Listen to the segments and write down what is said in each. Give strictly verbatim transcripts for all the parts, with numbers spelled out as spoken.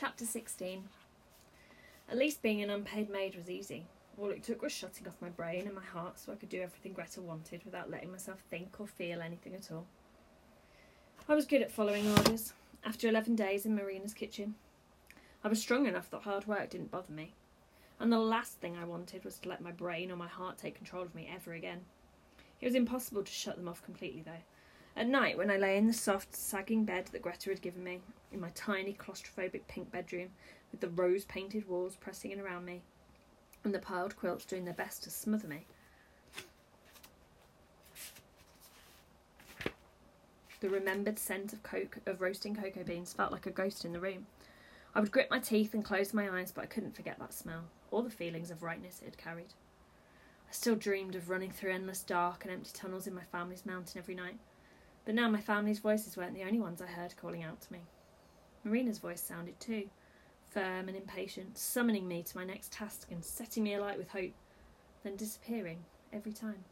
Chapter sixteen. At least being an unpaid maid was easy. All it took was shutting off my brain and my heart so I could do everything Greta wanted without letting myself think or feel anything at all. I was good at following orders. After eleven days in Marina's kitchen, I was strong enough that hard work didn't bother me. And the last thing I wanted was to let my brain or my heart take control of me ever again. It was impossible to shut them off completely, though. At night, when I lay in the soft, sagging bed that Greta had given me, in my tiny, claustrophobic pink bedroom, with the rose-painted walls pressing in around me, and the piled quilts doing their best to smother me, the remembered scent of coke, of roasting cocoa beans felt like a ghost in the room. I would grit my teeth and close my eyes, but I couldn't forget that smell, or the feelings of rightness it had carried. I still dreamed of running through endless dark and empty tunnels in my family's mountain every night. But now my family's voices weren't the only ones I heard calling out to me. Marina's voice sounded too, firm and impatient, summoning me to my next task and setting me alight with hope, then disappearing every time.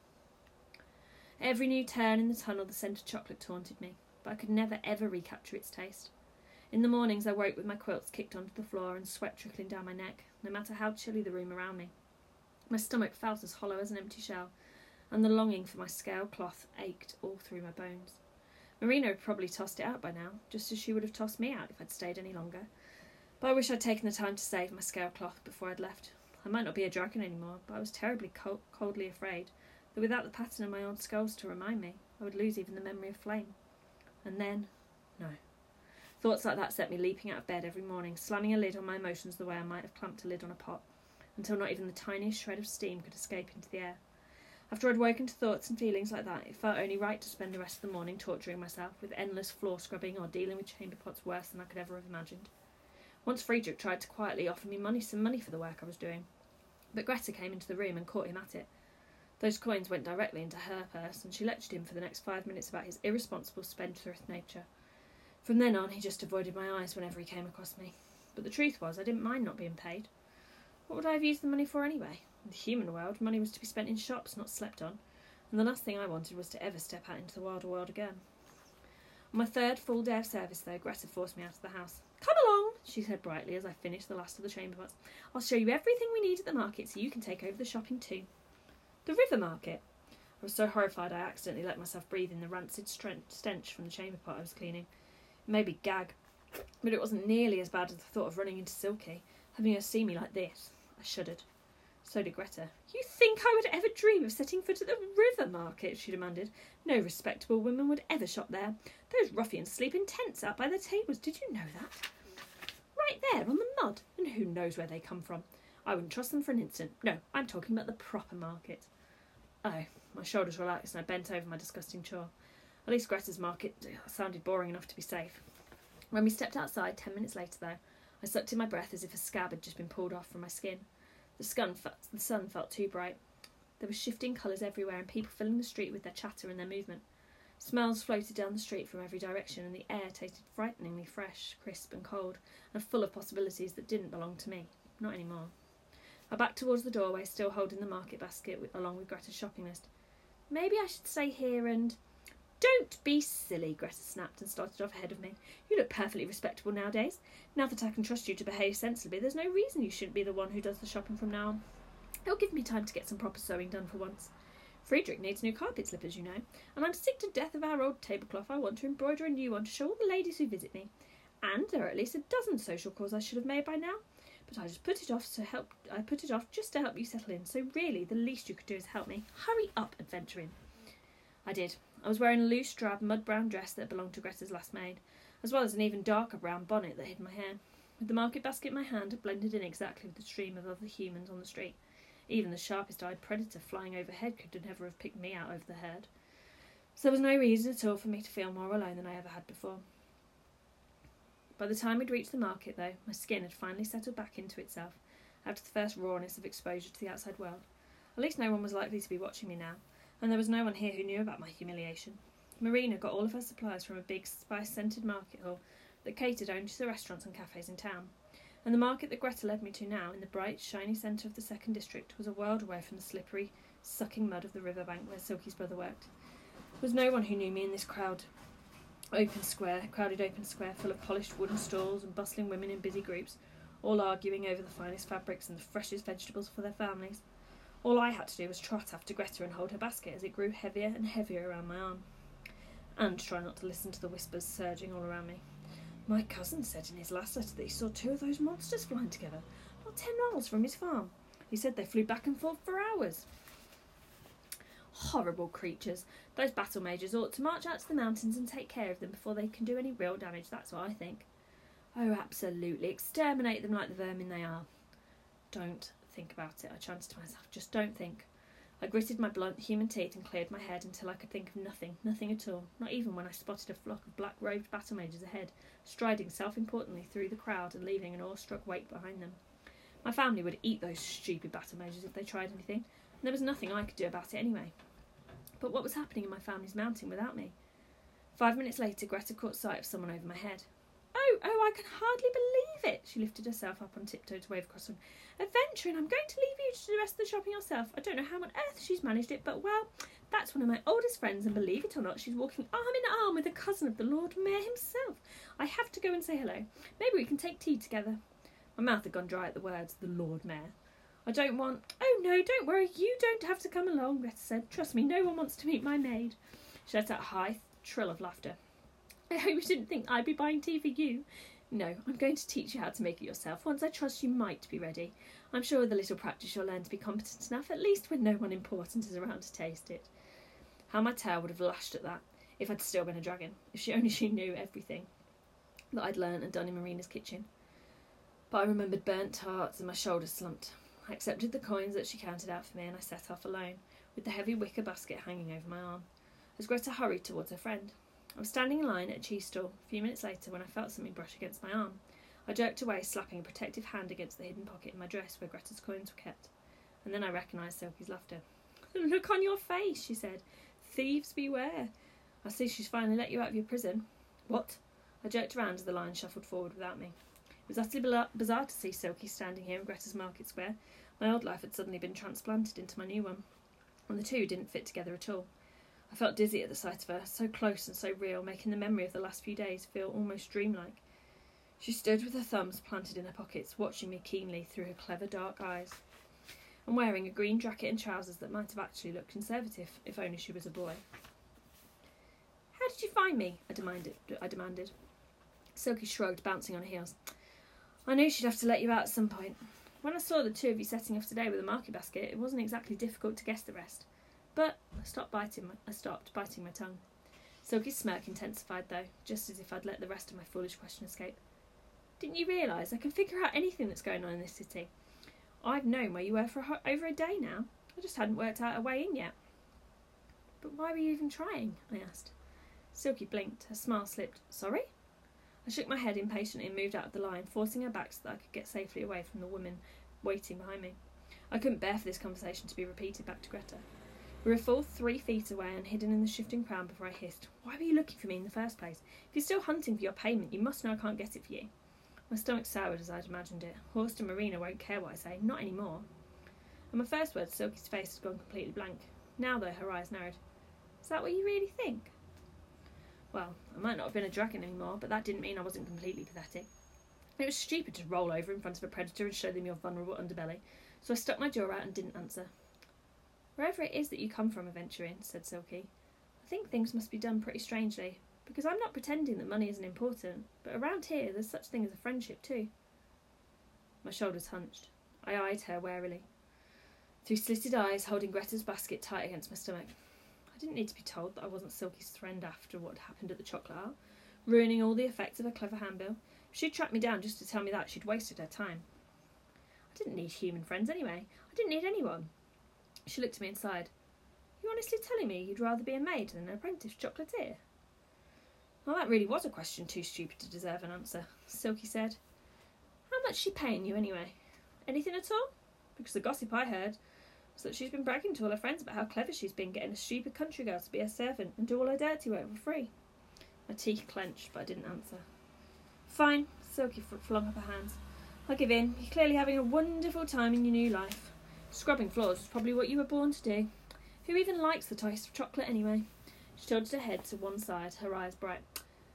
Every new turn in the tunnel the scent of chocolate taunted me, but I could never ever recapture its taste. In the mornings I woke with my quilts kicked onto the floor and sweat trickling down my neck, no matter how chilly the room around me. My stomach felt as hollow as an empty shell, and the longing for my scale cloth ached all through my bones. Marina had probably tossed it out by now, just as she would have tossed me out if I'd stayed any longer. But I wish I'd taken the time to save my scale cloth before I'd left. I might not be a dragon anymore, but I was terribly cold, coldly afraid that without the pattern of my old skulls to remind me, I would lose even the memory of flame. And then, no. Thoughts like that set me leaping out of bed every morning, slamming a lid on my emotions the way I might have clamped a lid on a pot, until not even the tiniest shred of steam could escape into the air. After I'd woken to thoughts and feelings like that, it felt only right to spend the rest of the morning torturing myself with endless floor scrubbing or dealing with chamber pots worse than I could ever have imagined. Once Friedrich tried to quietly offer me money, some money for the work I was doing, but Greta came into the room and caught him at it. Those coins went directly into her purse, and she lectured him for the next five minutes about his irresponsible spendthrift nature. From then on, he just avoided my eyes whenever he came across me. But the truth was, I didn't mind not being paid. What would I have used the money for anyway? In the human world, money was to be spent in shops, not slept on, and the last thing I wanted was to ever step out into the wilder world again. On my third full day of service, though, Greta forced me out of the house. "Come along," she said brightly as I finished the last of the chamber pots. "I'll show you everything we need at the market so you can take over the shopping too." The river market? I was so horrified I accidentally let myself breathe in the rancid stench from the chamber pot I was cleaning. It made me gag, but it wasn't nearly as bad as the thought of running into Silky, having her see me like this. I shuddered. So did Greta. "You think I would ever dream of setting foot at the river market?" she demanded. "No respectable woman would ever shop there. Those ruffians sleep in tents out by their tables. Did you know that? Right there on the mud, and who knows where they come from. I wouldn't trust them for an instant. No, I'm talking about the proper market." Oh, my shoulders relaxed and I bent over my disgusting chore. At least Greta's market sounded boring enough to be safe. When we stepped outside, ten minutes later though, I sucked in my breath as if a scab had just been pulled off from my skin. The sun, fe- the sun felt too bright. There were shifting colours everywhere and people filling the street with their chatter and their movement. Smells floated down the street from every direction and the air tasted frighteningly fresh, crisp and cold, and full of possibilities that didn't belong to me. Not anymore. I backed towards the doorway, still holding the market basket with, along with Greta's shopping list. "Maybe I should stay here and—" "Don't be silly," Greta snapped and started off ahead of me. "You look perfectly respectable nowadays. Now that I can trust you to behave sensibly, there's no reason you shouldn't be the one who does the shopping from now on. It'll give me time to get some proper sewing done for once. Friedrich needs new carpet slippers, you know, and I'm sick to death of our old tablecloth. I want to embroider a new one to show all the ladies who visit me. And there are at least a dozen social calls I should have made by now. But I just put it off to help. I put it off just to help you settle in. So really, the least you could do is help me. Hurry up, adventuring." I did. I was wearing a loose, drab, mud-brown dress that belonged to Greta's last maid, as well as an even darker brown bonnet that hid my hair. With the market basket in my hand, it blended in exactly with the stream of other humans on the street. Even the sharpest-eyed predator flying overhead could never have picked me out over the herd. So there was no reason at all for me to feel more alone than I ever had before. By the time we'd reached the market, though, my skin had finally settled back into itself, after the first rawness of exposure to the outside world. At least no one was likely to be watching me now, and there was no one here who knew about my humiliation. Marina got all of her supplies from a big spice-scented market hall that catered only to the restaurants and cafes in town, and the market that Greta led me to now, in the bright, shiny centre of the second district, was a world away from the slippery, sucking mud of the riverbank where Silky's brother worked. There was no one who knew me in this crowd, Open square, crowded open square, full of polished wooden stalls and bustling women in busy groups, all arguing over the finest fabrics and the freshest vegetables for their families. All I had to do was trot after Greta and hold her basket as it grew heavier and heavier around my arm. And try not to listen to the whispers surging all around me. My cousin said in his last letter that he saw two of those monsters flying together, not ten miles from his farm. He said they flew back and forth for hours. Horrible creatures. Those battle mages ought to march out to the mountains and take care of them before they can do any real damage, that's what I think. Oh, absolutely. Exterminate them like the vermin they are. Don't think about it, I chanted to myself. Just don't think. I gritted my blunt human teeth and cleared my head until I could think of nothing, nothing at all, not even when I spotted a flock of black-robed battle mages ahead, striding self-importantly through the crowd and leaving an awestruck wake behind them. My family would eat those stupid battle mages if they tried anything, and there was nothing I could do about it anyway. But what was happening in my family's mountain without me? Five minutes later, Greta caught sight of someone over my head. Oh, oh, I can hardly believe it! She lifted herself up on tiptoe to wave across the room. Adventuring, I'm going to leave you to do the rest of the shopping yourself. I don't know how on earth she's managed it, but, well, that's one of my oldest friends, and believe it or not, she's walking arm in arm with a cousin of the Lord Mayor himself. I have to go and say hello. Maybe we can take tea together. My mouth had gone dry at the words, the Lord Mayor. I don't want... Oh, no, don't worry, you don't have to come along, Greta said. Trust me, no one wants to meet my maid. She let out a high trill of laughter. I hope you didn't think I'd be buying tea for you. No, I'm going to teach you how to make it yourself. Once I trust you might be ready. I'm sure with a little practice you'll learn to be competent enough, at least when no one important is around to taste it. How my tail would have lashed at that, if I'd still been a dragon. If she only she knew everything that I'd learnt and done in Marina's kitchen. But I remembered burnt tarts and my shoulders slumped. I accepted the coins that she counted out for me and I set off alone, with the heavy wicker basket hanging over my arm, as Greta hurried towards her friend. I was standing in line at a cheese stall a few minutes later when I felt something brush against my arm. I jerked away, slapping a protective hand against the hidden pocket in my dress where Greta's coins were kept. And then I recognised Silky's laughter. Look on your face, she said. Thieves beware. I see she's finally let you out of your prison. What? I jerked around as the line shuffled forward without me. It was utterly bizarre to see Silky standing here in Greta's market square. My old life had suddenly been transplanted into my new one, and the two didn't fit together at all. I felt dizzy at the sight of her, so close and so real, making the memory of the last few days feel almost dreamlike. She stood with her thumbs planted in her pockets, watching me keenly through her clever dark eyes, and wearing a green jacket and trousers that might have actually looked conservative, if only she was a boy. How did you find me? I demanded. I demanded. Silky shrugged, bouncing on her heels. I knew she'd have to let you out at some point. When I saw the two of you setting off today with a market basket, it wasn't exactly difficult to guess the rest. But I stopped biting my, I stopped biting my tongue. Silky's smirk intensified, though, just as if I'd let the rest of my foolish question escape. Didn't you realise I can figure out anything that's going on in this city? I've known where you were for a, over a day now. I just hadn't worked out a way in yet. But why were you even trying? I asked. Silky blinked. Her smile slipped. Sorry? I shook my head impatiently and moved out of the line, forcing her back so that I could get safely away from the woman waiting behind me. I couldn't bear for this conversation to be repeated back to Greta. We were a full three feet away and hidden in the shifting crowd before I hissed, Why were you looking for me in the first place? If you're still hunting for your payment, you must know I can't get it for you. My stomach soured as I'd imagined it. Horst and Marina won't care what I say, not anymore. And my first words, Silky's face had gone completely blank. Now, though, her eyes narrowed. Is that what you really think? Well, I might not have been a dragon anymore, but that didn't mean I wasn't completely pathetic. It was stupid to roll over in front of a predator and show them your vulnerable underbelly, so I stuck my jaw out and didn't answer. Wherever it is that you come from, Adventuring, said Silky, I think things must be done pretty strangely, because I'm not pretending that money isn't important, but around here there's such thing as a friendship too. My shoulders hunched. I eyed her warily, through slitted eyes holding Greta's basket tight against my stomach. I didn't need to be told that I wasn't Silky's friend after what happened at the chocolate art, ruining all the effects of her clever handbill. If she'd tracked me down just to tell me that, she'd wasted her time. I didn't need human friends anyway. I didn't need anyone. She looked at me and sighed. You honestly telling me you'd rather be a maid than an apprentice chocolatier? Well, that really was a question too stupid to deserve an answer, Silky said. How much is she paying you anyway? Anything at all? Because the gossip I heard was that she's been bragging to all her friends about how clever she's been getting a stupid country girl to be her servant and do all her dirty work for free. My teeth clenched, but I didn't answer. Fine, Silky flung up her hands. I'll give in. You're clearly having a wonderful time in your new life. Scrubbing floors is probably what you were born to do. Who even likes the taste of chocolate anyway? She tilted her head to one side, her eyes bright.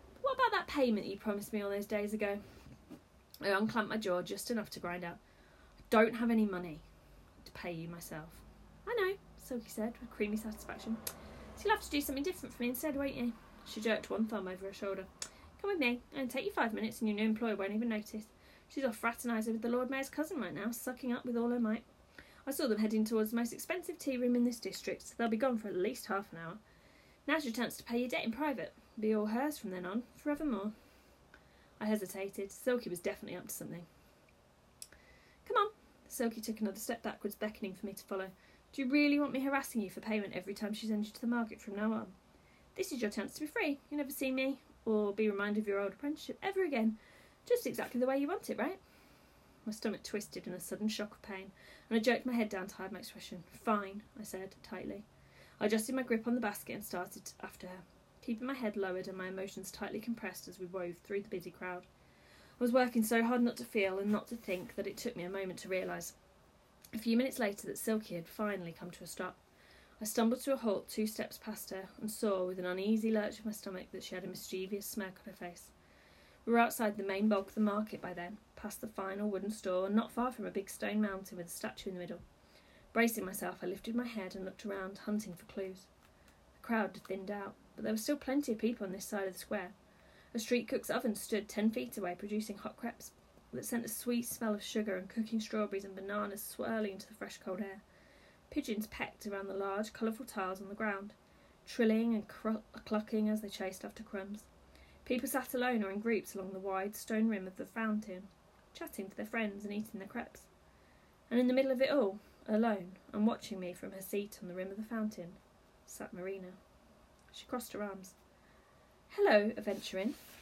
payment you promised me all those days ago?" I unclamped my jaw just enough to grind out, "I don't have any money to pay you myself." "I know," Silky said with creamy satisfaction. "So you'll have to do something different for me instead, won't you?" She jerked one thumb over her shoulder. "Come with me. It'll take you five minutes and your new employer won't even notice. She's off fraternising with the Lord Mayor's cousin right now, sucking up with all her might. I saw them heading towards the most expensive tea room in this district, so they'll be gone for at least half an hour. Now's your chance to pay your debt in private. Be all hers from then on, forevermore." I hesitated. Silky was definitely up to something. "Come on." Silky took another step backwards, beckoning for me to follow. "Do you really want me harassing you for payment every time she sends you to the market from now on? This is your chance to be free. You'll never see me, or be reminded of your old apprenticeship ever again. Just exactly the way you want it, right?" My stomach twisted in a sudden shock of pain, and I jerked my head down to hide my expression. "Fine," I said, tightly. I adjusted my grip on the basket and started after her, keeping my head lowered and my emotions tightly compressed as we wove through the busy crowd. I was working so hard not to feel and not to think that it took me a moment to realise, a few minutes later, that Silky had finally come to a stop. I stumbled to a halt two steps past her and saw, with an uneasy lurch of my stomach, that she had a mischievous smirk on her face. We were outside the main bulk of the market by then, past the final wooden store, and not far from a big stone mountain with a statue in the middle. Bracing myself, I lifted my head and looked around, hunting for clues. The crowd had thinned out, but there were still plenty of people on this side of the square. A street cook's oven stood ten feet away, producing hot crepes that sent a sweet smell of sugar and cooking strawberries and bananas swirling into the fresh cold air. Pigeons pecked around the large, colourful tiles on the ground, trilling and cr- clucking as they chased after crumbs. People sat alone or in groups along the wide stone rim of the fountain, chatting to their friends and eating their crepes. And in the middle of it all, alone, and watching me from her seat on the rim of the fountain, sat Marina. She crossed her arms. "Hello, adventuring,"